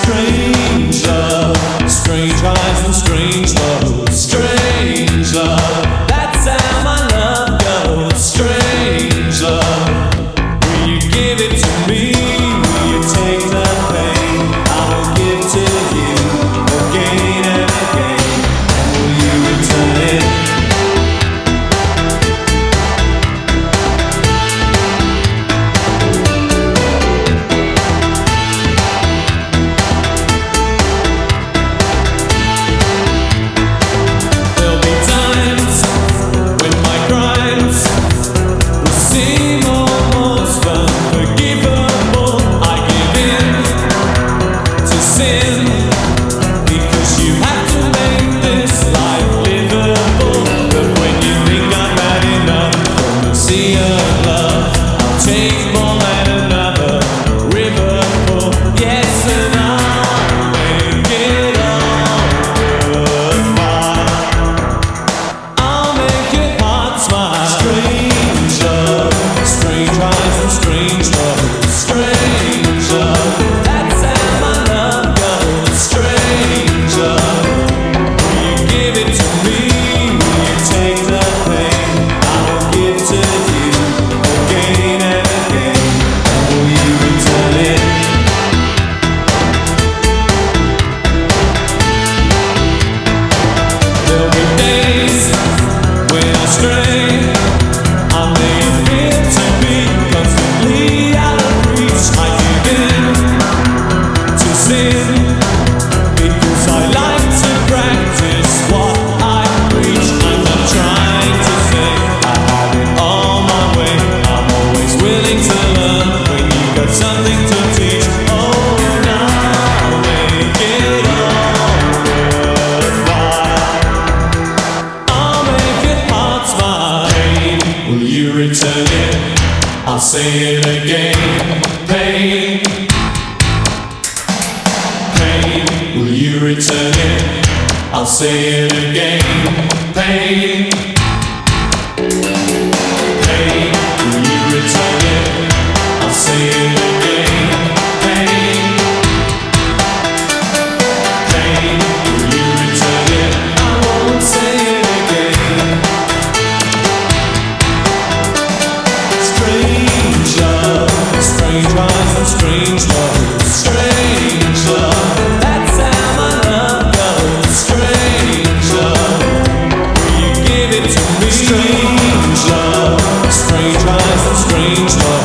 Strange love, strange eyes and strange love, strange love. That's how my love goes. Strange love. Will you give it to me? Will you take the pain? I will give to you again and again. And will you return it? Return it, I'll say it again. Pain, pain, will you return it? I'll say it again. Pain, pain, will you return it? I'll say it again. Pain, pain, will you return it? I won't say it again. Strange love, strange eyes and strange love, strange love. That's how my love goes. Strange love, will you give it to me? Strange love, strange eyes and strange love.